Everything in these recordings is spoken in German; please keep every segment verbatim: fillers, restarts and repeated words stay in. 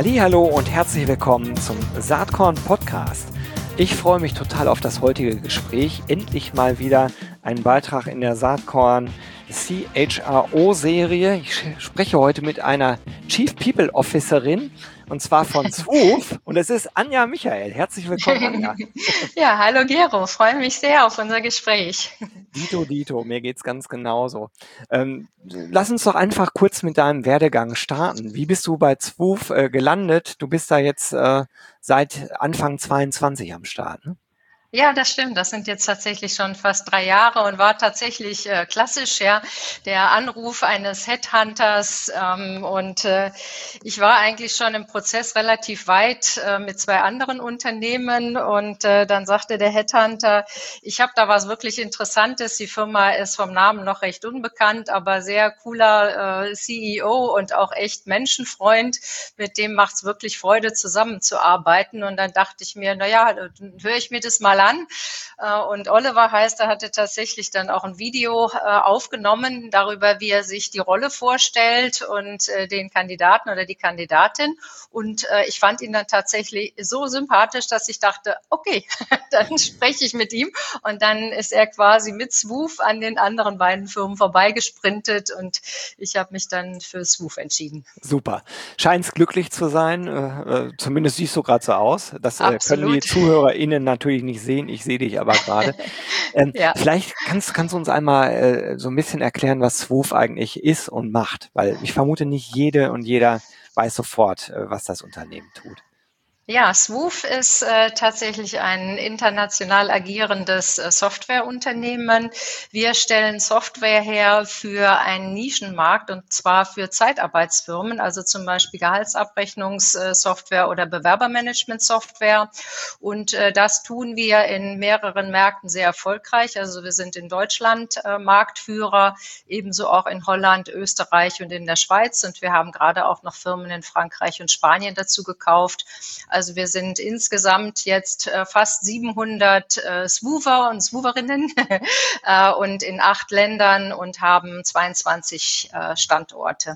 Hallihallo und herzlich willkommen zum Saatkorn Podcast. Ich freue mich total auf das heutige Gespräch. Endlich mal wieder ein Beitrag in der Saatkorn C H R O-Serie. Ich spreche heute mit einer Chief People Officerin und zwar von Swoof und es ist Anja Michael. Herzlich willkommen, Anja. Ja, hallo Gero, freue mich sehr auf unser Gespräch. Dito, Dito, mir geht's ganz genauso. Ähm, lass uns doch einfach kurz mit deinem Werdegang starten. Wie bist du bei Swoof äh, gelandet? Du bist da jetzt äh, seit Anfang zweiundzwanzig am Start, ne? Ja, das stimmt. Das sind jetzt tatsächlich schon fast drei Jahre und war tatsächlich äh, klassisch, ja, der Anruf eines Headhunters. Ähm, und äh, ich war eigentlich schon im Prozess relativ weit äh, mit zwei anderen Unternehmen. Und äh, dann sagte der Headhunter, ich habe da was wirklich Interessantes. Die Firma ist vom Namen noch recht unbekannt, aber sehr cooler äh, C E O und auch echt Menschenfreund. Mit dem macht's wirklich Freude, zusammenzuarbeiten. Und dann dachte ich mir, na ja, dann höre ich mir das mal an. Und Oliver heißt, er hatte tatsächlich dann auch ein Video aufgenommen darüber, wie er sich die Rolle vorstellt und den Kandidaten oder die Kandidatin. Und ich fand ihn dann tatsächlich so sympathisch, dass ich dachte, okay, dann spreche ich mit ihm. Und dann ist er quasi mit Swoof an den anderen beiden Firmen vorbeigesprintet und ich habe mich dann für Swoof entschieden. Super. Scheinst glücklich zu sein. Äh, zumindest siehst du gerade so aus. Das äh, können die Absolut. ZuhörerInnen natürlich nicht sehen. Ich sehe dich aber gerade. Ähm, Ja. vielleicht kannst, kannst du uns einmal äh, so ein bisschen erklären, was Swoof eigentlich ist und macht. Weil ich vermute, nicht jede und jeder weiß sofort, äh, was das Unternehmen tut. Ja, Swoof ist äh, tatsächlich ein international agierendes äh, Softwareunternehmen. Wir stellen Software her für einen Nischenmarkt und zwar für Zeitarbeitsfirmen, also zum Beispiel Gehaltsabrechnungssoftware oder Bewerbermanagement-Software. Und äh, das tun wir in mehreren Märkten sehr erfolgreich. Also wir sind in Deutschland äh, Marktführer, ebenso auch in Holland, Österreich und in der Schweiz. Und wir haben gerade auch noch Firmen in Frankreich und Spanien dazu gekauft. Also wir sind insgesamt jetzt äh, fast siebenhundert äh, Swoofer und Swooverinnen äh, und in acht Ländern und haben zweiundzwanzig äh, Standorte.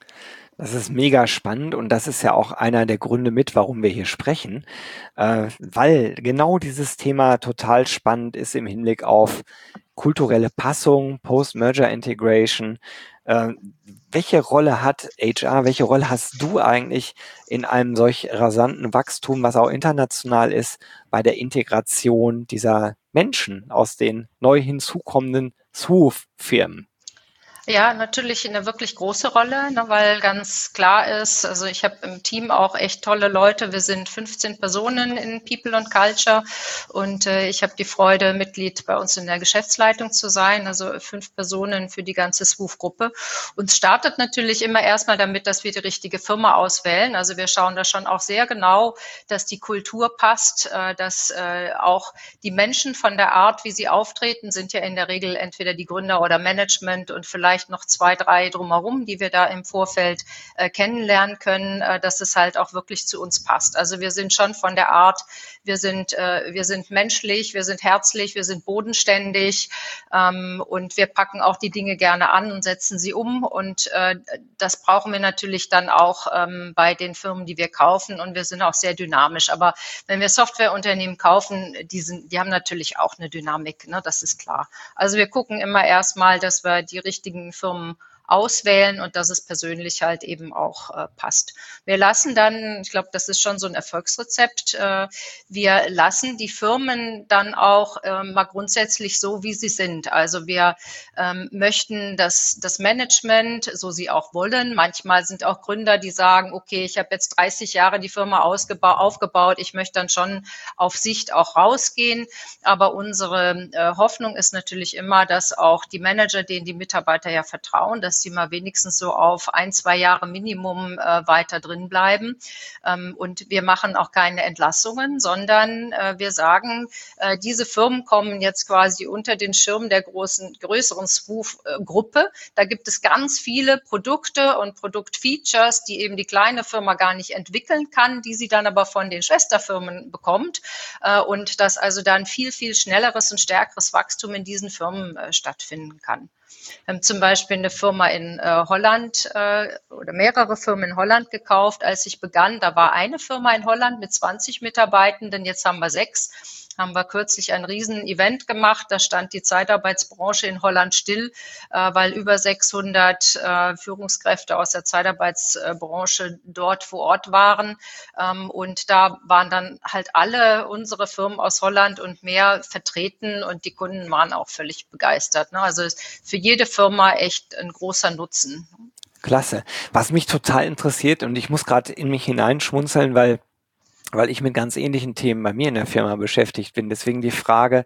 Das ist mega spannend und das ist ja auch einer der Gründe mit, warum wir hier sprechen, äh, weil genau dieses Thema total spannend ist im Hinblick auf kulturelle Passung, Post-Merger Integration. Äh, welche Rolle hat H R, welche Rolle hast du eigentlich in einem solch rasanten Wachstum, was auch international ist, bei der Integration dieser Menschen aus den neu hinzukommenden Swoof-Firmen? Ja, natürlich eine wirklich große Rolle, ne, weil ganz klar ist, also ich habe im Team auch echt tolle Leute. Wir sind fünfzehn Personen in People und Culture und äh, ich habe die Freude, Mitglied bei uns in der Geschäftsleitung zu sein, also fünf Personen für die ganze Swoof-Gruppe. Und startet natürlich immer erstmal damit, dass wir die richtige Firma auswählen. Also wir schauen da schon auch sehr genau, dass die Kultur passt, äh, dass äh, auch die Menschen von der Art, wie sie auftreten, sind ja in der Regel entweder die Gründer oder Management und vielleicht noch zwei, drei drumherum, die wir da im Vorfeld äh, kennenlernen können, äh, dass es halt auch wirklich zu uns passt. Also wir sind schon von der Art, wir sind, äh, wir sind menschlich, wir sind herzlich, wir sind bodenständig ähm, und wir packen auch die Dinge gerne an und setzen sie um und äh, das brauchen wir natürlich dann auch ähm, bei den Firmen, die wir kaufen und wir sind auch sehr dynamisch. Aber wenn wir Softwareunternehmen kaufen, die, sind, die haben natürlich auch eine Dynamik, ne? Das ist klar. Also wir gucken immer erstmal, dass wir die richtigen Firmen auswählen und dass es persönlich halt eben auch äh, passt. Wir lassen dann, ich glaube, das ist schon so ein Erfolgsrezept, äh, wir lassen die Firmen dann auch äh, mal grundsätzlich so, wie sie sind. Also wir ähm, möchten, dass das Management, so sie auch wollen, manchmal sind auch Gründer, die sagen, okay, ich habe jetzt dreißig Jahre die Firma ausgeba- aufgebaut, ich möchte dann schon auf Sicht auch rausgehen, aber unsere äh, Hoffnung ist natürlich immer, dass auch die Manager, denen die Mitarbeiter ja vertrauen, dass die mal wenigstens so auf ein, zwei Jahre Minimum äh, weiter drin bleiben. Ähm, und wir machen auch keine Entlassungen, sondern äh, wir sagen, äh, diese Firmen kommen jetzt quasi unter den Schirm der großen, größeren Swoof-Gruppe. Da gibt es ganz viele Produkte und Produktfeatures, die eben die kleine Firma gar nicht entwickeln kann, die sie dann aber von den Schwesterfirmen bekommt. Äh, und dass also dann viel, viel schnelleres und stärkeres Wachstum in diesen Firmen äh, stattfinden kann. Wir haben zum Beispiel eine Firma in äh, Holland äh, oder mehrere Firmen in Holland gekauft. Als ich begann, da war eine Firma in Holland mit zwanzig Mitarbeitenden, jetzt haben wir sechs. Haben wir kürzlich ein Riesen-Event gemacht. Da stand die Zeitarbeitsbranche in Holland still, äh, weil über sechshundert äh, Führungskräfte aus der Zeitarbeitsbranche dort vor Ort waren. Ähm, und da waren dann halt alle unsere Firmen aus Holland und mehr vertreten und die Kunden waren auch völlig begeistert. Ne? Also ist für jede Firma echt ein großer Nutzen. Klasse. Was mich total interessiert, und ich muss gerade in mich hineinschmunzeln, weil weil ich mit ganz ähnlichen Themen bei mir in der Firma beschäftigt bin. Deswegen die Frage,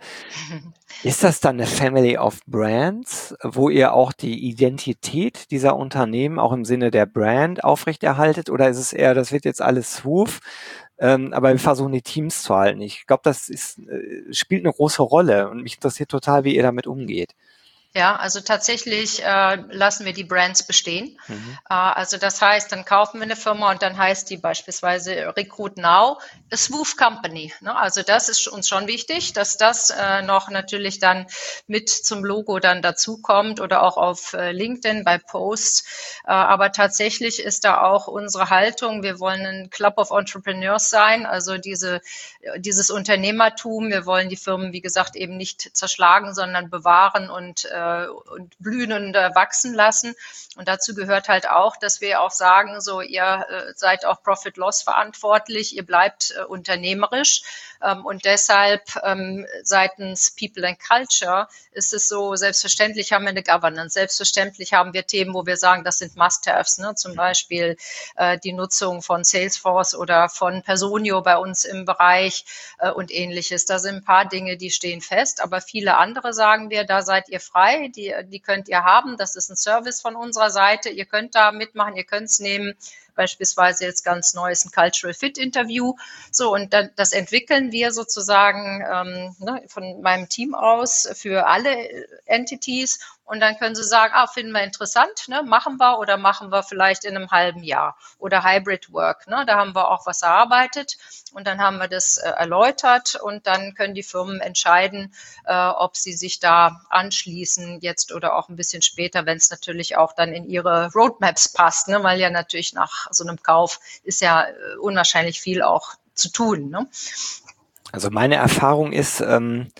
ist das dann eine Family of Brands, wo ihr auch die Identität dieser Unternehmen auch im Sinne der Brand aufrechterhaltet? Oder ist es eher, das wird jetzt alles Swoof, ähm, aber wir versuchen die Teams zu halten? Ich glaube, das ist, äh, spielt eine große Rolle und mich interessiert total, wie ihr damit umgeht. Ja, also tatsächlich äh, lassen wir die Brands bestehen. Mhm. Äh, also das heißt, dann kaufen wir eine Firma und dann heißt die beispielsweise Recruit Now, a Swoof Company. Ne? Also das ist uns schon wichtig, dass das äh, noch natürlich dann mit zum Logo dann dazukommt oder auch auf äh, LinkedIn bei Posts. Äh, aber tatsächlich ist da auch unsere Haltung, wir wollen ein Club of Entrepreneurs sein, also diese, dieses Unternehmertum. Wir wollen die Firmen, wie gesagt, eben nicht zerschlagen, sondern bewahren und äh, und blühen und äh, wachsen lassen. Und dazu gehört halt auch, dass wir auch sagen, so ihr äh, seid auch Profit-Loss verantwortlich, ihr bleibt äh, unternehmerisch. Ähm, und deshalb ähm, seitens People and Culture ist es so, selbstverständlich haben wir eine Governance, selbstverständlich haben wir Themen, wo wir sagen, das sind Must-Haves, ne? Zum Beispiel äh, die Nutzung von Salesforce oder von Personio bei uns im Bereich äh, und ähnliches. Da sind ein paar Dinge, die stehen fest, aber viele andere sagen wir, da seid ihr frei. Die, die könnt ihr haben. Das ist ein Service von unserer Seite. Ihr könnt da mitmachen, ihr könnt es nehmen. Beispielsweise jetzt ganz neues ein Cultural Fit Interview. So, und dann, das entwickeln wir sozusagen ähm, ne, von meinem Team aus für alle Entities. Und dann können sie sagen, ah, finden wir interessant, ne, machen wir oder machen wir vielleicht in einem halben Jahr. Oder Hybrid Work, ne, da haben wir auch was erarbeitet. Und dann haben wir das äh, erläutert und dann können die Firmen entscheiden, äh, ob sie sich da anschließen jetzt oder auch ein bisschen später, wenn es natürlich auch dann in ihre Roadmaps passt, ne, weil ja natürlich nach so einem Kauf ist ja äh, unwahrscheinlich viel auch zu tun. Ne? Also meine Erfahrung ist, ähm,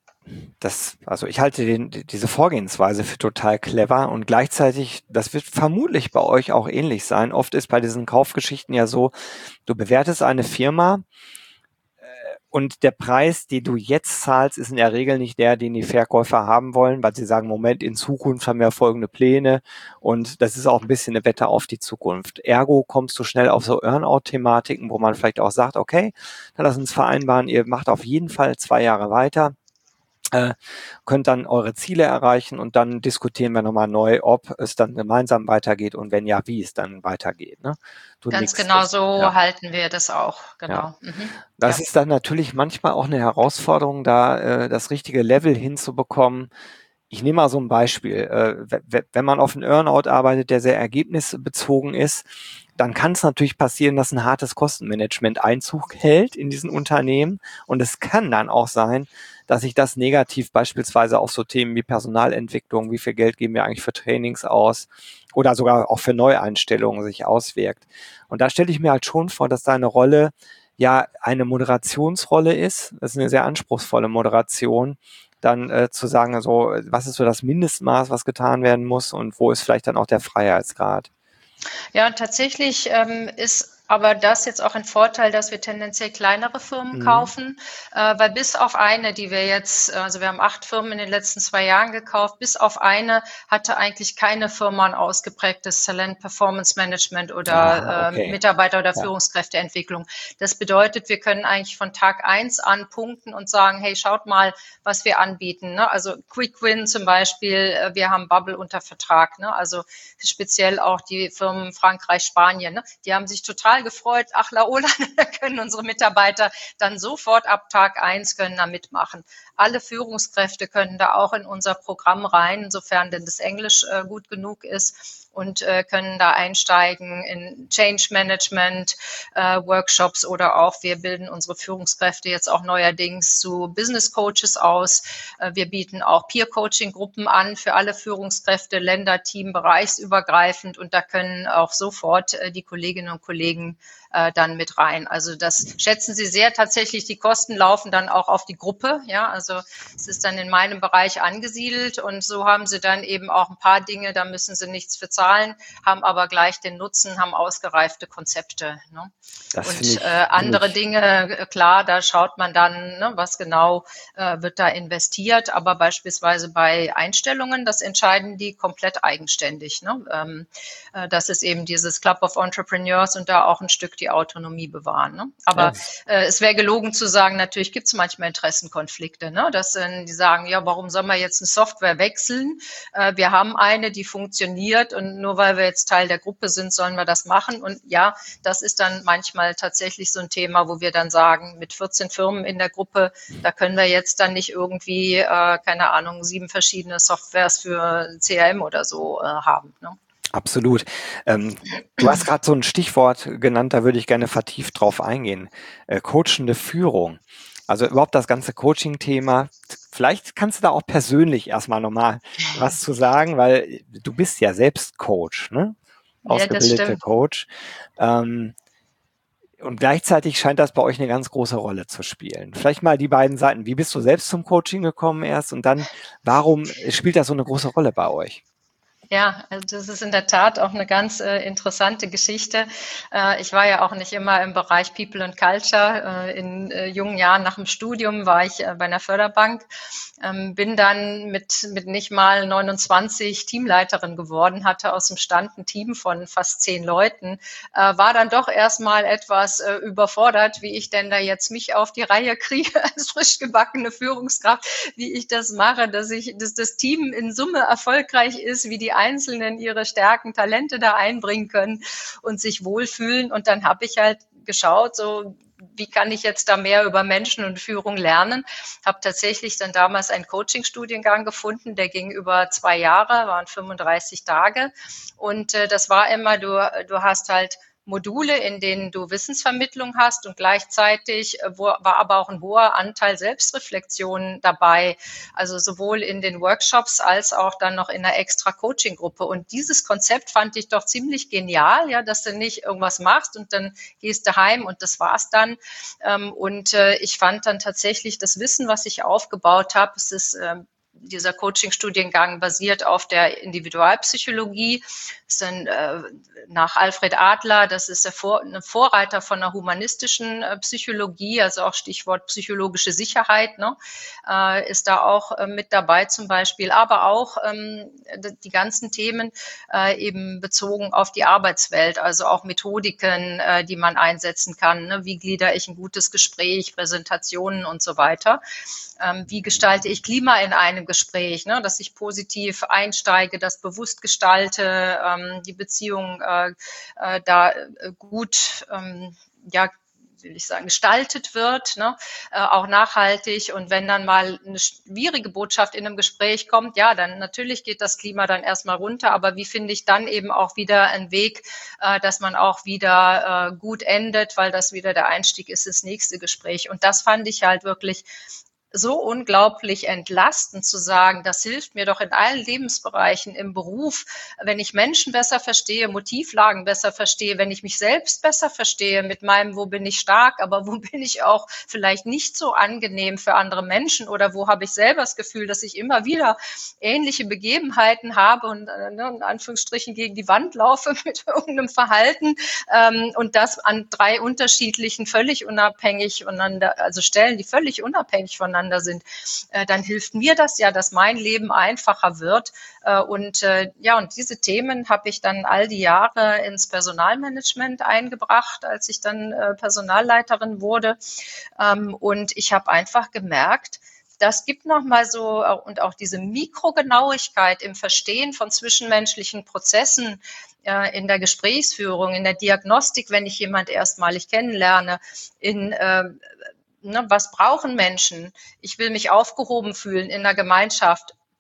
das, also ich halte den, diese Vorgehensweise für total clever und gleichzeitig, das wird vermutlich bei euch auch ähnlich sein. Oft ist bei diesen Kaufgeschichten ja so, du bewertest eine Firma äh, und der Preis, den du jetzt zahlst, ist in der Regel nicht der, den die Verkäufer haben wollen, weil sie sagen, Moment, in Zukunft haben wir folgende Pläne und das ist auch ein bisschen eine Wette auf die Zukunft. Ergo kommst du schnell auf so Earn-out-Thematiken, wo man vielleicht auch sagt, okay, dann lass uns vereinbaren, ihr macht auf jeden Fall zwei Jahre weiter. Äh, könnt dann eure Ziele erreichen und dann diskutieren wir nochmal neu, ob es dann gemeinsam weitergeht und wenn ja, wie es dann weitergeht. Ne? Du Ganz nix, genau das, so ja. halten wir das auch, genau. Ja. Mhm. Das Ja. ist dann natürlich manchmal auch eine Herausforderung, da äh, das richtige Level hinzubekommen. Ich nehme mal so ein Beispiel. Äh, wenn man auf einen Earnout arbeitet, der sehr ergebnisbezogen ist, dann kann es natürlich passieren, dass ein hartes Kostenmanagement Einzug hält in diesen Unternehmen. Und es kann dann auch sein, dass sich das negativ beispielsweise auf so Themen wie Personalentwicklung, wie viel Geld geben wir eigentlich für Trainings aus oder sogar auch für Neueinstellungen sich auswirkt. Und da stelle ich mir halt schon vor, dass da eine Rolle ja eine Moderationsrolle ist. Das ist eine sehr anspruchsvolle Moderation, dann äh, zu sagen, also was ist so das Mindestmaß, was getan werden muss und wo ist vielleicht dann auch der Freiheitsgrad? Ja, tatsächlich ähm, ist aber das jetzt auch ein Vorteil, dass wir tendenziell kleinere Firmen Mhm. kaufen, äh, weil bis auf eine, die wir jetzt, also wir haben acht Firmen in den letzten zwei Jahren gekauft, bis auf eine hatte eigentlich keine Firma ein ausgeprägtes Talent, Performance Management oder Ah, äh, okay. Mitarbeiter- oder Ja. Führungskräfteentwicklung. Das bedeutet, wir können eigentlich von Tag eins an punkten und sagen, hey, schaut mal, was wir anbieten. Ne? Also Quick Win zum Beispiel, äh, wir haben Bubble unter Vertrag, ne? Also speziell auch die Firmen Frankreich, Spanien, ne? Die haben sich total gefreut, ach Laola, da können unsere Mitarbeiter dann sofort ab Tag eins können da mitmachen. Alle Führungskräfte können da auch in unser Programm rein, insofern denn das Englisch äh, gut genug ist. und äh, können da einsteigen in Change Management äh, Workshops oder auch wir bilden unsere Führungskräfte jetzt auch neuerdings zu Business Coaches aus. Äh, wir bieten auch Peer Coaching Gruppen an für alle Führungskräfte, Länder, Team, bereichsübergreifend und da können auch sofort äh, die Kolleginnen und Kollegen äh, dann mit rein. Also das schätzen sie sehr tatsächlich. Die Kosten laufen dann auch auf die Gruppe. Ja, also es ist dann in meinem Bereich angesiedelt und so haben sie dann eben auch ein paar Dinge, da müssen sie nichts für zahlen, haben aber gleich den Nutzen, haben ausgereifte Konzepte. Ne? Das Und ich, äh, andere ich. Dinge, klar, da schaut man dann, ne, was genau äh, wird da investiert, aber beispielsweise bei Einstellungen, das entscheiden die komplett eigenständig. Ne? Ähm, äh, das ist eben dieses Club of Entrepreneurs und da auch ein Stück die Autonomie bewahren. Ne? Aber Ja. äh, es wäre gelogen zu sagen, natürlich gibt es manchmal Interessenkonflikte, ne? Dass äh, die sagen, ja, warum soll man jetzt eine Software wechseln? Äh, wir haben eine, die funktioniert und nur weil wir jetzt Teil der Gruppe sind, sollen wir das machen. Und ja, das ist dann manchmal tatsächlich so ein Thema, wo wir dann sagen, mit vierzehn Firmen in der Gruppe, da können wir jetzt dann nicht irgendwie, äh, keine Ahnung, sieben verschiedene Softwares für C R M oder so äh, haben. Ne? Absolut. Ähm, du hast gerade so ein Stichwort genannt, da würde ich gerne vertieft drauf eingehen. Äh, coachende Führung. Also überhaupt das ganze Coaching-Thema. Vielleicht kannst du da auch persönlich erstmal nochmal was zu sagen, weil du bist ja selbst Coach, ne? Ja, das Ausgebildete stimmt. Coach. Ähm, und gleichzeitig scheint das bei euch eine ganz große Rolle zu spielen. Vielleicht mal die beiden Seiten. Wie bist du selbst zum Coaching gekommen erst? Und dann, warum spielt das so eine große Rolle bei euch? Ja, also das ist in der Tat auch eine ganz äh, interessante Geschichte. Äh, ich war ja auch nicht immer im Bereich People and Culture. Äh, in äh, jungen Jahren nach dem Studium war ich äh, bei einer Förderbank, ähm, bin dann mit, mit nicht mal neunundzwanzig Teamleiterin geworden, hatte aus dem Stand ein Team von fast zehn Leuten, äh, war dann doch erstmal etwas äh, überfordert, wie ich denn da jetzt mich auf die Reihe kriege als frisch gebackene Führungskraft, wie ich das mache, dass ich, dass das Team in Summe erfolgreich ist, wie die Einzelnen ihre Stärken, Talente da einbringen können und sich wohlfühlen. Und dann habe ich halt geschaut, so wie kann ich jetzt da mehr über Menschen und Führung lernen? Habe tatsächlich dann damals einen Coaching-Studiengang gefunden, der ging über zwei Jahre, waren fünfunddreißig Tage. Und äh, das war immer, du, du hast halt Module, in denen du Wissensvermittlung hast und gleichzeitig wo, war aber auch ein hoher Anteil Selbstreflexion dabei, also sowohl in den Workshops als auch dann noch in einer extra Coaching-Gruppe. Und dieses Konzept fand ich doch ziemlich genial, ja, dass du nicht irgendwas machst und dann gehst du heim und das war's dann. Und ich fand dann tatsächlich das Wissen, was ich aufgebaut habe, es ist dieser Coaching-Studiengang basiert auf der Individualpsychologie. Das ist dann äh, nach Alfred Adler, das ist der Vor- ein Vorreiter von der humanistischen äh, Psychologie, also auch Stichwort psychologische Sicherheit, ne, äh, ist da auch äh, mit dabei zum Beispiel, aber auch ähm, die ganzen Themen äh, eben bezogen auf die Arbeitswelt, also auch Methodiken, äh, die man einsetzen kann, ne, wie gliedere ich ein gutes Gespräch, Präsentationen und so weiter. Ähm, wie gestalte ich Klima in einem Gespräch, ne, dass ich positiv einsteige, das bewusst gestalte, ähm, die Beziehung äh, äh, da äh, gut, ähm, ja, will ich sagen, gestaltet wird, ne, äh, auch nachhaltig. Und wenn dann mal eine schwierige Botschaft in einem Gespräch kommt, ja, dann natürlich geht das Klima dann erstmal runter. Aber wie finde ich dann eben auch wieder einen Weg, äh, dass man auch wieder äh, gut endet, weil das wieder der Einstieg ist ins nächste Gespräch. Und das fand ich halt wirklich so unglaublich entlastend zu sagen, das hilft mir doch in allen Lebensbereichen im Beruf, wenn ich Menschen besser verstehe, Motivlagen besser verstehe, wenn ich mich selbst besser verstehe mit meinem, wo bin ich stark, aber wo bin ich auch vielleicht nicht so angenehm für andere Menschen oder wo habe ich selber das Gefühl, dass ich immer wieder ähnliche Begebenheiten habe und äh, in Anführungsstrichen gegen die Wand laufe mit irgendeinem Verhalten ähm, und das an drei unterschiedlichen, völlig unabhängig voneinander, also Stellen, die völlig unabhängig voneinander sind, äh, dann hilft mir das ja, dass mein Leben einfacher wird. Äh, und äh, ja, und diese Themen habe ich dann all die Jahre ins Personalmanagement eingebracht, als ich dann äh, Personalleiterin wurde. Ähm, und ich habe einfach gemerkt, das gibt nochmal so, und auch diese Mikrogenauigkeit im Verstehen von zwischenmenschlichen Prozessen, äh, in der Gesprächsführung, in der Diagnostik, wenn ich jemand erstmalig kennenlerne, in äh, Ne, was brauchen Menschen? Ich will mich aufgehoben fühlen in der Gemeinschaft.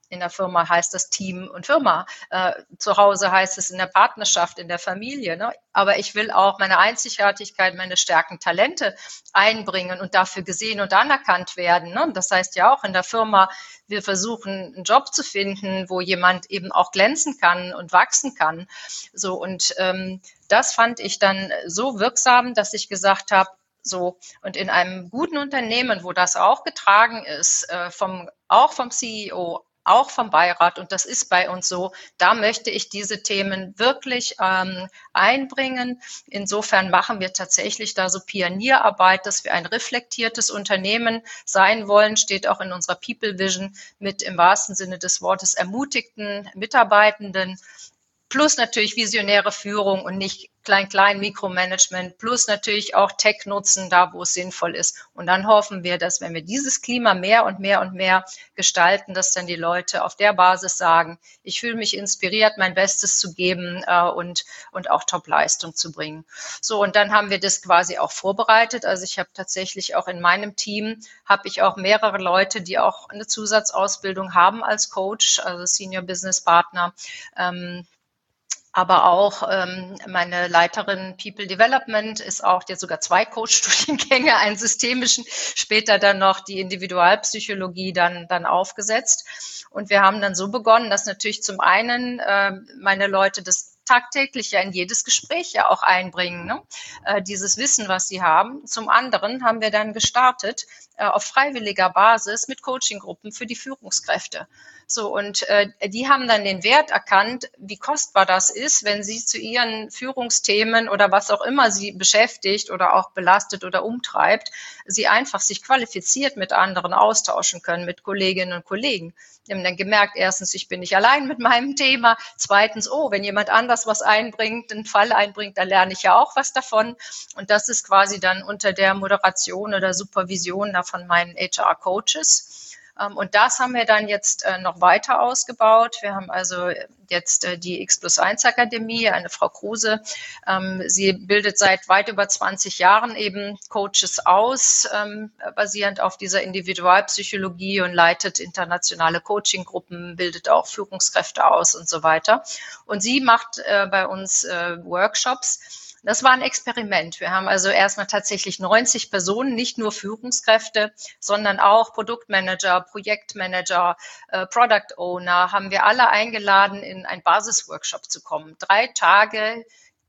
in der Firma heißt das Team und Firma. Äh, zu Hause heißt es in der Partnerschaft, in der Familie. Ne? Aber ich will auch meine Einzigartigkeit, meine Stärken, Talente einbringen und dafür gesehen und anerkannt werden. Ne? Das heißt ja auch in der Firma, wir versuchen, einen Job zu finden, wo jemand eben auch glänzen kann und wachsen kann. So, und ähm, das fand ich dann so wirksam, dass ich gesagt habe, so, und in einem guten Unternehmen, wo das auch getragen ist, äh, vom, auch vom C E O, auch vom Beirat, und das ist bei uns so, da möchte ich diese Themen wirklich ähm, einbringen. Insofern machen wir tatsächlich da so Pionierarbeit, dass wir ein reflektiertes Unternehmen sein wollen, steht auch in unserer People Vision mit im wahrsten Sinne des Wortes ermutigten Mitarbeitenden, plus natürlich visionäre Führung und nicht klein-klein Mikromanagement, plus natürlich auch Tech nutzen, da wo es sinnvoll ist. Und dann hoffen wir, dass wenn wir dieses Klima mehr und mehr und mehr gestalten, dass dann die Leute auf der Basis sagen, ich fühle mich inspiriert, mein Bestes zu geben äh, und, und auch Top-Leistung zu bringen. So, und dann haben wir das quasi auch vorbereitet. Also ich habe tatsächlich auch in meinem Team, habe ich auch mehrere Leute, die auch eine Zusatzausbildung haben als Coach, also Senior Business Partner, ähm, aber auch ähm, meine Leiterin People Development ist auch, die hat sogar zwei Coach-Studiengänge, einen systemischen, später dann noch die Individualpsychologie dann, dann aufgesetzt. Und wir haben dann so begonnen, dass natürlich zum einen äh, meine Leute das tagtäglich ja in jedes Gespräch ja auch einbringen, ne? äh, dieses Wissen, was sie haben. Zum anderen haben wir dann gestartet äh, auf freiwilliger Basis mit Coachinggruppen für die Führungskräfte. So, und äh, die haben dann den Wert erkannt, wie kostbar das ist, wenn sie zu ihren Führungsthemen oder was auch immer sie beschäftigt oder auch belastet oder umtreibt, sie einfach sich qualifiziert mit anderen austauschen können, mit Kolleginnen und Kollegen. Die haben dann gemerkt, erstens, ich bin nicht allein mit meinem Thema. Zweitens, oh, wenn jemand anders was einbringt, einen Fall einbringt, dann lerne ich ja auch was davon. Und das ist quasi dann unter der Moderation oder Supervision da von meinen H R-Coaches. Und das haben wir dann jetzt noch weiter ausgebaut. Wir haben also jetzt die X plus eins Akademie, eine Frau Kruse. Sie bildet seit weit über zwanzig Jahren eben Coaches aus, basierend auf dieser Individualpsychologie und leitet internationale Coachinggruppen, bildet auch Führungskräfte aus und so weiter. Und sie macht bei uns Workshops. Das war ein Experiment. Wir haben also erstmal tatsächlich neunzig Personen, nicht nur Führungskräfte, sondern auch Produktmanager, Projektmanager, äh, Product Owner, haben wir alle eingeladen, in einen Basisworkshop zu kommen. Drei Tage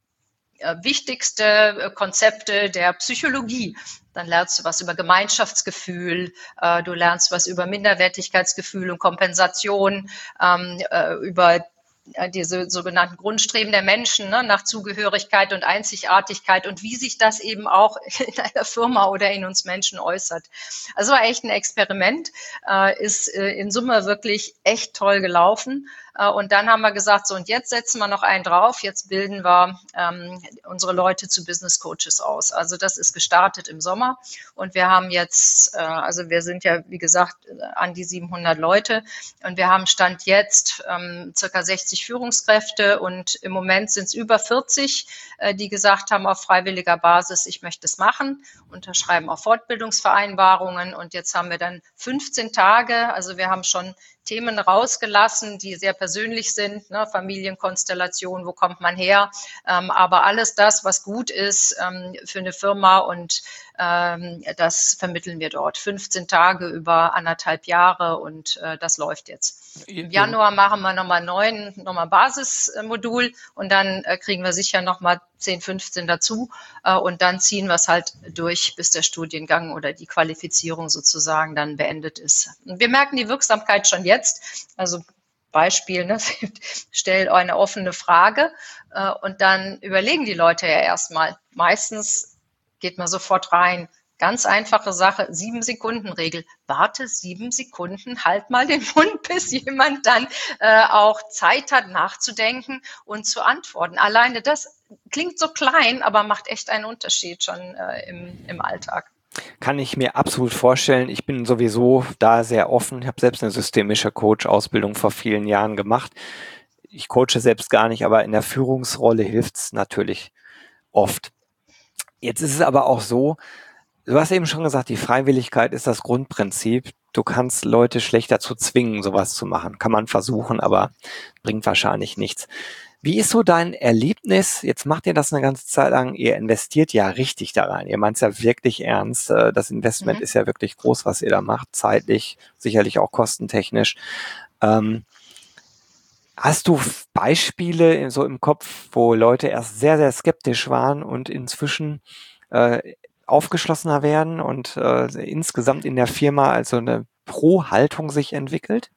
äh, wichtigste äh, Konzepte der Psychologie. Dann lernst du was über Gemeinschaftsgefühl, äh, du lernst was über Minderwertigkeitsgefühl und Kompensation, ähm, äh, über diese sogenannten Grundstreben der Menschen, ne, nach Zugehörigkeit und Einzigartigkeit und wie sich das eben auch in einer Firma oder in uns Menschen äußert. Also war echt ein Experiment, äh, ist äh, in Summe wirklich echt toll gelaufen. Äh, und dann haben wir gesagt, so und jetzt setzen wir noch einen drauf, jetzt bilden wir ähm, unsere Leute zu Business Coaches aus. Also das ist gestartet im Sommer und wir haben jetzt, äh, also wir sind ja wie gesagt an die siebenhundert Leute und wir haben Stand jetzt ähm, circa sechzig Führungskräfte und im Moment sind es über vierzig, äh, die gesagt haben auf freiwilliger Basis, ich möchte es machen, unterschreiben auch Fortbildungsvereinbarungen und jetzt haben wir dann fünfzehn Tage, also wir haben schon Themen rausgelassen, die sehr persönlich sind, ne, Familienkonstellation, wo kommt man her, ähm, aber alles das, was gut ist ähm, für eine Firma und ähm, das vermitteln wir dort. fünfzehn Tage über anderthalb Jahre und äh, das läuft jetzt. Im Januar machen wir nochmal neun, nochmal Basismodul und dann äh, kriegen wir sicher nochmal zehn, fünfzehn dazu äh, und dann ziehen wir es halt durch, bis der Studiengang oder die Qualifizierung sozusagen dann beendet ist. Und wir merken die Wirksamkeit schon jetzt, also Beispiel, ne, stell eine offene Frage äh, und dann überlegen die Leute ja erstmal. Meistens geht man sofort rein. Ganz einfache Sache, Sieben-Sekunden-Regel. Warte sieben Sekunden, halt mal den Mund, bis jemand dann äh, auch Zeit hat, nachzudenken und zu antworten. Alleine das klingt so klein, aber macht echt einen Unterschied schon äh, im, im Alltag. Kann ich mir absolut vorstellen. Ich bin sowieso da sehr offen. Ich habe selbst eine systemische Coach-Ausbildung vor vielen Jahren gemacht. Ich coache selbst gar nicht, aber in der Führungsrolle hilft es natürlich oft. Jetzt ist es aber auch so, du hast eben schon gesagt, die Freiwilligkeit ist das Grundprinzip. du kannst Leute schlecht dazu zwingen, sowas zu machen. Kann man versuchen, aber bringt wahrscheinlich nichts. Wie ist so dein Erlebnis? Jetzt macht ihr das eine ganze Zeit lang. Ihr investiert ja richtig da rein. Ihr meint es ja wirklich ernst. Äh, Das Investment Mhm. ist ja wirklich groß, was ihr da macht. Zeitlich, sicherlich auch kostentechnisch. Ähm, Hast du F- Beispiele so im Kopf, wo Leute erst sehr, sehr skeptisch waren und inzwischen äh, aufgeschlossener werden und äh, insgesamt in der Firma also eine Pro-Haltung sich entwickelt?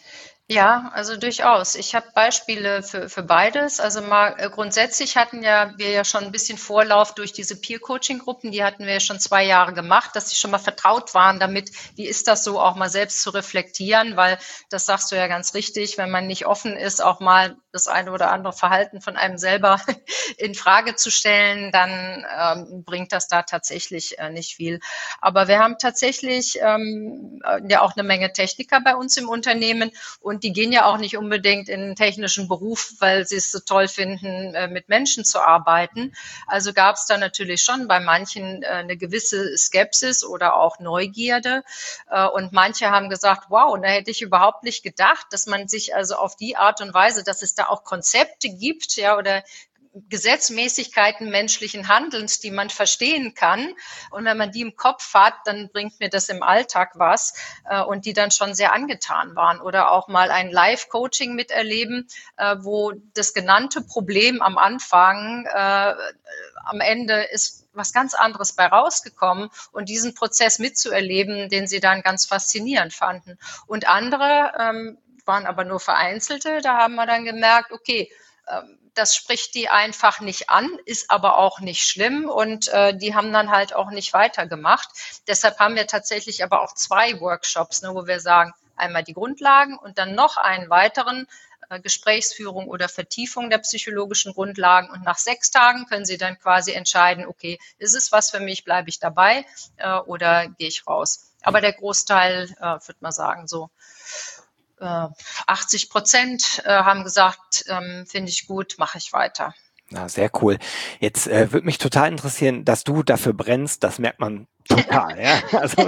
Ja, also durchaus. Ich habe Beispiele für, für beides. Also mal äh, grundsätzlich hatten ja wir ja schon ein bisschen Vorlauf durch diese Peer-Coaching-Gruppen, die hatten wir ja schon zwei Jahre gemacht, dass sie schon mal vertraut waren damit, wie ist das so, auch mal selbst zu reflektieren, weil das sagst du ja ganz richtig, wenn man nicht offen ist, auch mal das eine oder andere Verhalten von einem selber in Frage zu stellen, dann ähm, bringt das da tatsächlich äh, nicht viel. Aber wir haben tatsächlich ähm, äh, ja auch eine Menge Techniker bei uns im Unternehmen und die gehen ja auch nicht unbedingt in einen technischen Beruf, weil sie es so toll finden, äh, mit Menschen zu arbeiten. Also gab es da natürlich schon bei manchen äh, eine gewisse Skepsis oder auch Neugierde. Äh, und manche haben gesagt, wow, da hätte ich überhaupt nicht gedacht, dass man sich also auf die Art und Weise, dass es da auch Konzepte gibt, ja, oder Gesetzmäßigkeiten menschlichen Handelns, die man verstehen kann. Und wenn man die im Kopf hat, dann bringt mir das im Alltag was äh, und die dann schon sehr angetan waren. Oder auch mal ein Live-Coaching miterleben, äh, wo das genannte Problem am Anfang, äh, am Ende ist was ganz anderes bei rausgekommen und diesen Prozess mitzuerleben, den sie dann ganz faszinierend fanden. Und andere ähm, waren aber nur vereinzelte, da haben wir dann gemerkt, okay, ähm, das spricht die einfach nicht an, ist aber auch nicht schlimm und äh, die haben dann halt auch nicht weitergemacht. Deshalb haben wir tatsächlich aber auch zwei Workshops, ne, wo wir sagen, einmal die Grundlagen und dann noch einen weiteren, äh, Gesprächsführung oder Vertiefung der psychologischen Grundlagen. Und nach sechs Tagen können Sie dann quasi entscheiden, okay, ist es was für mich, bleibe ich dabei äh, oder gehe ich raus. Aber der Großteil, äh, würde man sagen, so äh, achtzig Prozent äh, haben gesagt, ähm, finde ich gut, mache ich weiter. Na, sehr cool. Jetzt äh, würde mich total interessieren, dass du dafür brennst, das merkt man total, ja. Also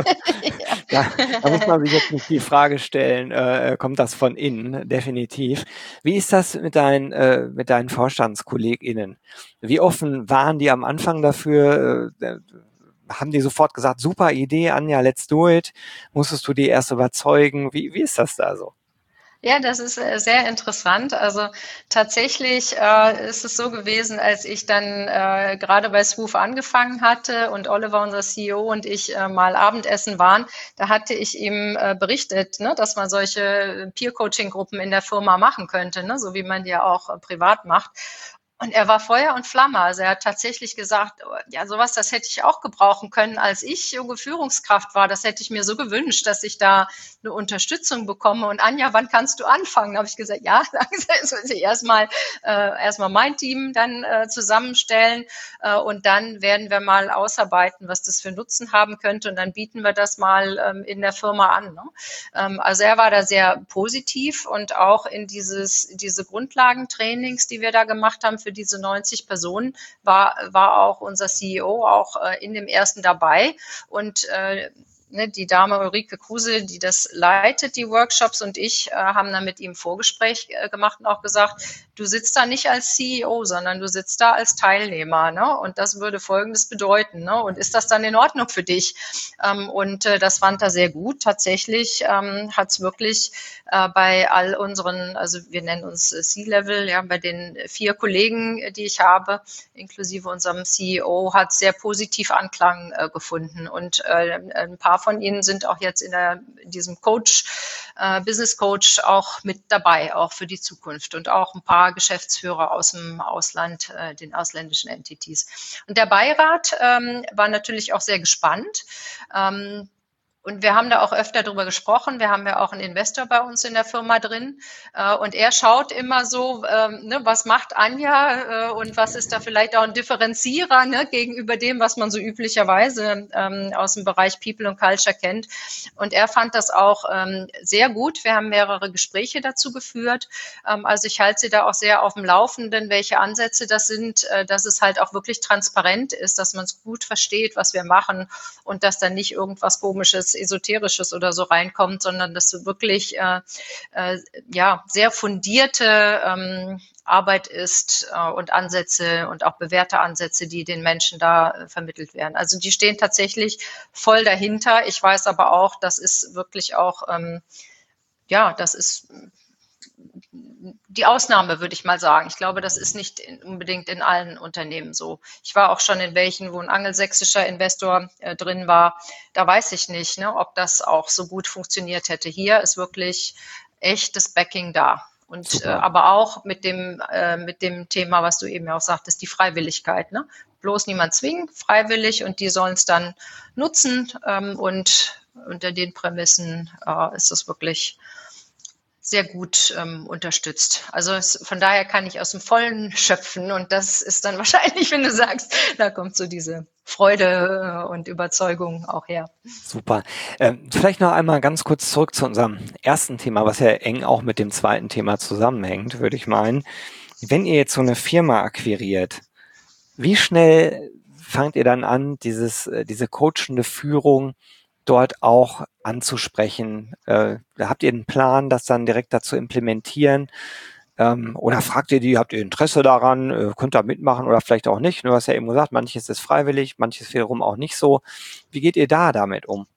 da, da muss man sich jetzt nicht die Frage stellen, äh, kommt das von innen? Definitiv. Wie ist das mit deinen, äh, mit deinen VorstandskollegInnen? Wie offen waren die am Anfang dafür? Äh, haben die sofort gesagt, super Idee, Anja, let's do it? Musstest du die erst überzeugen? Wie, wie ist das da so? Ja, das ist äh, sehr interessant. Also tatsächlich äh, ist es so gewesen, als ich dann äh, gerade bei Swoof angefangen hatte und Oliver, unser C E O, und ich äh, mal Abendessen waren, da hatte ich ihm äh, berichtet, ne, dass man solche Peer-Coaching-Gruppen in der Firma machen könnte, ne, so wie man die ja auch äh, privat macht. Und er war Feuer und Flamme. Also er hat tatsächlich gesagt, oh, ja, sowas, das hätte ich auch gebrauchen können, als ich junge Führungskraft war. Das hätte ich mir so gewünscht, dass ich da eine Unterstützung bekomme. Und Anja, wann kannst du anfangen? Da habe ich gesagt, ja, jetzt muss ich erstmal äh, erstmal mein Team dann äh, zusammenstellen äh, und dann werden wir mal ausarbeiten, was das für Nutzen haben könnte. Und dann bieten wir das mal ähm, in der Firma an. Ne? Ähm, also er war da sehr positiv und auch in dieses diese Grundlagentrainings, die wir da gemacht haben, für diese neunzig Personen war, war auch unser C E O auch äh, in dem ersten dabei und äh, ne, die Dame Ulrike Kruse, die das leitet, die Workshops und ich äh, haben dann mit ihm Vorgespräch äh, gemacht und auch gesagt, du sitzt da nicht als C E O, sondern du sitzt da als Teilnehmer, ne? Und das würde Folgendes bedeuten, ne? Und ist das dann in Ordnung für dich? Ähm, und äh, das fand er sehr gut. Tatsächlich ähm, hat es wirklich äh, bei all unseren, also wir nennen uns äh, C-Level, ja, bei den vier Kollegen, die ich habe, inklusive unserem C E O, hat sehr positiv Anklang äh, gefunden. Und äh, ein paar von ihnen sind auch jetzt in, der, in diesem Coach, äh, Business Coach auch mit dabei, auch für die Zukunft. Und auch ein paar Geschäftsführer aus dem Ausland, äh, den ausländischen Entities. Und der Beirat ähm, war natürlich auch sehr gespannt. Ähm, Und wir haben da auch öfter drüber gesprochen. Wir haben ja auch einen Investor bei uns in der Firma drin. Äh, und er schaut immer so, ähm, ne, was macht Anja äh, und was ist da vielleicht auch ein Differenzierer, ne, gegenüber dem, was man so üblicherweise ähm, aus dem Bereich People und Culture kennt. Und er fand das auch ähm, sehr gut. Wir haben mehrere Gespräche dazu geführt. Ähm, also ich halte sie da auch sehr auf dem Laufenden, welche Ansätze das sind, äh, dass es halt auch wirklich transparent ist, dass man es gut versteht, was wir machen und dass dann nicht irgendwas Komisches Esoterisches oder so reinkommt, sondern dass du wirklich äh, äh, ja sehr fundierte ähm, Arbeit ist äh, und Ansätze und auch bewährte Ansätze, die den Menschen da äh, vermittelt werden. Also die stehen tatsächlich voll dahinter. Ich weiß aber auch, das ist wirklich auch, ähm, ja, das ist die Ausnahme, würde ich mal sagen. Ich glaube, das ist nicht in, unbedingt in allen Unternehmen so. Ich war auch schon in welchen, wo ein angelsächsischer Investor äh, drin war. Da weiß ich nicht, ne, ob das auch so gut funktioniert hätte. Hier ist wirklich echtes Backing da. Und äh, aber auch mit dem äh, mit dem Thema, was du eben ja auch sagtest, die Freiwilligkeit. Ne? Bloß niemand zwingen, freiwillig, und die sollen es dann nutzen. Ähm, und unter den Prämissen äh, ist das wirklich sehr gut ähm, unterstützt. Also es, von daher kann ich aus dem Vollen schöpfen, und das ist dann wahrscheinlich, wenn du sagst, da kommt so diese Freude äh, und Überzeugung auch her. Super. Ähm, vielleicht noch einmal ganz kurz zurück zu unserem ersten Thema, was ja eng auch mit dem zweiten Thema zusammenhängt, würde ich meinen. Wenn ihr jetzt so eine Firma akquiriert, wie schnell fangt ihr dann an, dieses, diese coachende Führung dort auch anzusprechen? Äh, habt ihr einen Plan, das dann direkt dazu implementieren? Ähm, oder fragt ihr die, habt ihr Interesse daran, äh, könnt ihr mitmachen oder vielleicht auch nicht? Du hast ja eben gesagt, manches ist freiwillig, manches wiederum auch nicht so. Wie geht ihr da damit um?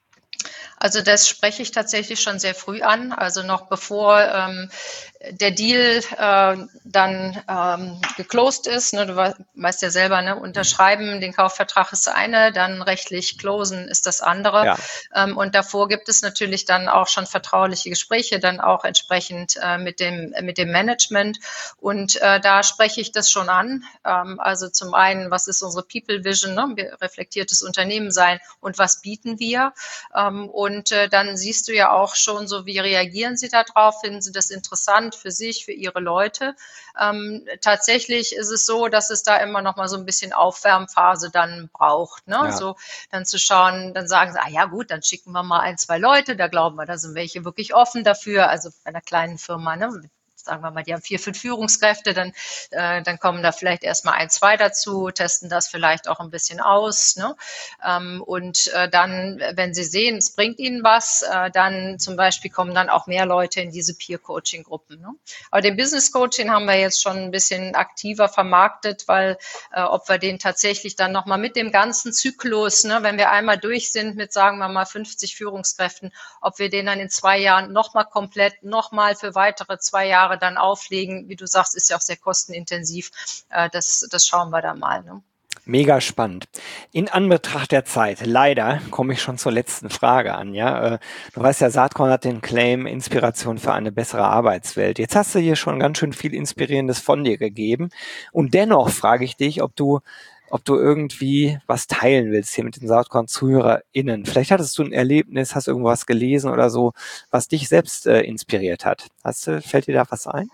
Also das spreche ich tatsächlich schon sehr früh an, also noch bevor ähm, der Deal äh, dann ähm, geclosed ist. Ne, du weißt ja selber, ne, unterschreiben den Kaufvertrag ist das eine, dann rechtlich closen ist das andere. Ja. Ähm, und davor gibt es natürlich dann auch schon vertrauliche Gespräche, dann auch entsprechend äh, mit dem mit dem Management. Und äh, da spreche ich das schon an. Ähm, also zum einen, was ist unsere People Vision, ne, reflektiertes Unternehmen sein, und was bieten wir? Ähm, und äh, dann siehst du ja auch schon so, wie reagieren sie da drauf? Finden sie das interessant für sich, für ihre Leute? Ähm, tatsächlich ist es so, dass es da immer noch mal so ein bisschen Aufwärmphase dann braucht, ne? Ja. So dann zu schauen, dann sagen sie, ah ja gut, dann schicken wir mal ein, zwei Leute, da glauben wir, da sind welche wirklich offen dafür, also bei einer kleinen Firma, ne? Sagen wir mal, die haben vier, fünf Führungskräfte, dann, äh, dann kommen da vielleicht erstmal ein, zwei dazu, testen das vielleicht auch ein bisschen aus. Ne? Ähm, und äh, dann, wenn sie sehen, es bringt ihnen was, äh, dann zum Beispiel kommen dann auch mehr Leute in diese Peer-Coaching-Gruppen. Ne? Aber den Business-Coaching haben wir jetzt schon ein bisschen aktiver vermarktet, weil äh, ob wir den tatsächlich dann nochmal mit dem ganzen Zyklus, ne, wenn wir einmal durch sind mit, sagen wir mal, fünfzig Führungskräften, ob wir den dann in zwei Jahren nochmal komplett, nochmal für weitere zwei Jahre dann auflegen, wie du sagst, ist ja auch sehr kostenintensiv. Das, das schauen wir da mal. Ne? Mega spannend. In Anbetracht der Zeit, leider komme ich schon zur letzten Frage an. Ja, du weißt ja, Saatkorn hat den Claim Inspiration für eine bessere Arbeitswelt. Jetzt hast du hier schon ganz schön viel Inspirierendes von dir gegeben, und dennoch frage ich dich, ob du ob du irgendwie was teilen willst hier mit den Saatkorn-ZuhörerInnen. Vielleicht hattest du ein Erlebnis, hast irgendwas gelesen oder so, was dich selbst äh, inspiriert hat. Hast du, fällt dir da was ein?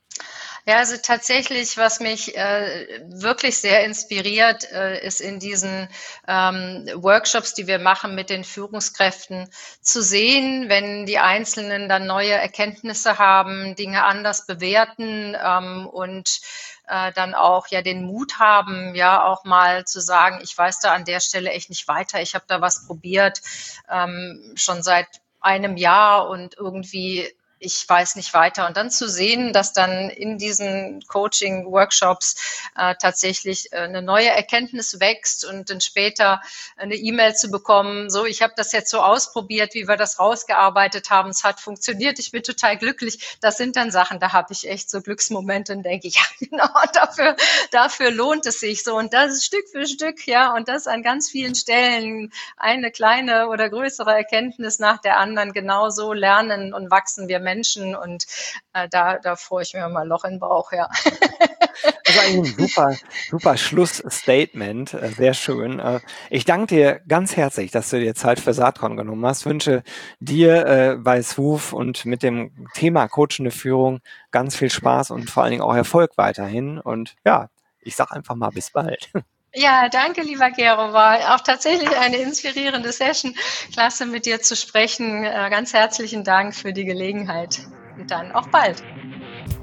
Ja, also tatsächlich, was mich äh, wirklich sehr inspiriert, äh, ist in diesen ähm, Workshops, die wir machen mit den Führungskräften, zu sehen, wenn die Einzelnen dann neue Erkenntnisse haben, Dinge anders bewerten ähm, und äh, dann auch ja den Mut haben, ja auch mal zu sagen, ich weiß da an der Stelle echt nicht weiter, ich habe da was probiert, ähm, schon seit einem Jahr, und irgendwie ich weiß nicht weiter. Und dann zu sehen, dass dann in diesen Coaching-Workshops äh, tatsächlich äh, eine neue Erkenntnis wächst, und dann später eine E-Mail zu bekommen, so, ich habe das jetzt so ausprobiert, wie wir das rausgearbeitet haben, es hat funktioniert, ich bin total glücklich. Das sind dann Sachen, da habe ich echt so Glücksmomente und denke, ja genau, dafür, dafür lohnt es sich so. Und das ist Stück für Stück, ja, und das an ganz vielen Stellen, eine kleine oder größere Erkenntnis nach der anderen, genauso lernen und wachsen wir Menschen. Menschen und äh, da, da freue ich mir mal ein Loch in den Bauch, ja. Das ist eigentlich ein super, super Schlussstatement, äh, sehr schön. Äh, ich danke dir ganz herzlich, dass du dir Zeit für Saatkorn genommen hast. Wünsche dir äh, bei Swoof und mit dem Thema coachende Führung ganz viel Spaß und vor allen Dingen auch Erfolg weiterhin. Und ja, ich sage einfach mal bis bald. Ja, danke, lieber Gero. War auch tatsächlich eine inspirierende Session. Klasse, mit dir zu sprechen. Ganz herzlichen Dank für die Gelegenheit. Und dann auch bald.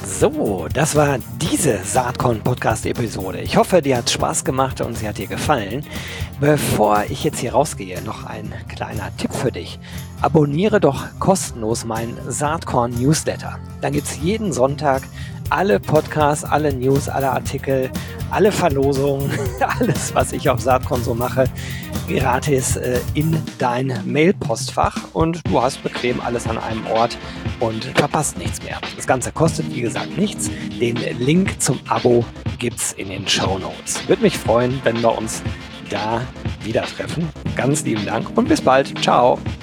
So, das war diese Saatkorn-Podcast-Episode. Ich hoffe, dir hat Spaß gemacht und sie hat dir gefallen. Bevor ich jetzt hier rausgehe, noch ein kleiner Tipp für dich. Abonniere doch kostenlos meinen Saatkorn-Newsletter. Dann gibt es jeden Sonntag alle Podcasts, alle News, alle Artikel, alle Verlosungen, alles, was ich auf Saatkorn so mache, gratis äh, in dein Mailpostfach und du hast bequem alles an einem Ort und verpasst nichts mehr. Das Ganze kostet, wie gesagt, nichts. Den Link zum Abo gibt's in den Shownotes. Würde mich freuen, wenn wir uns da wieder treffen. Ganz lieben Dank und bis bald. Ciao.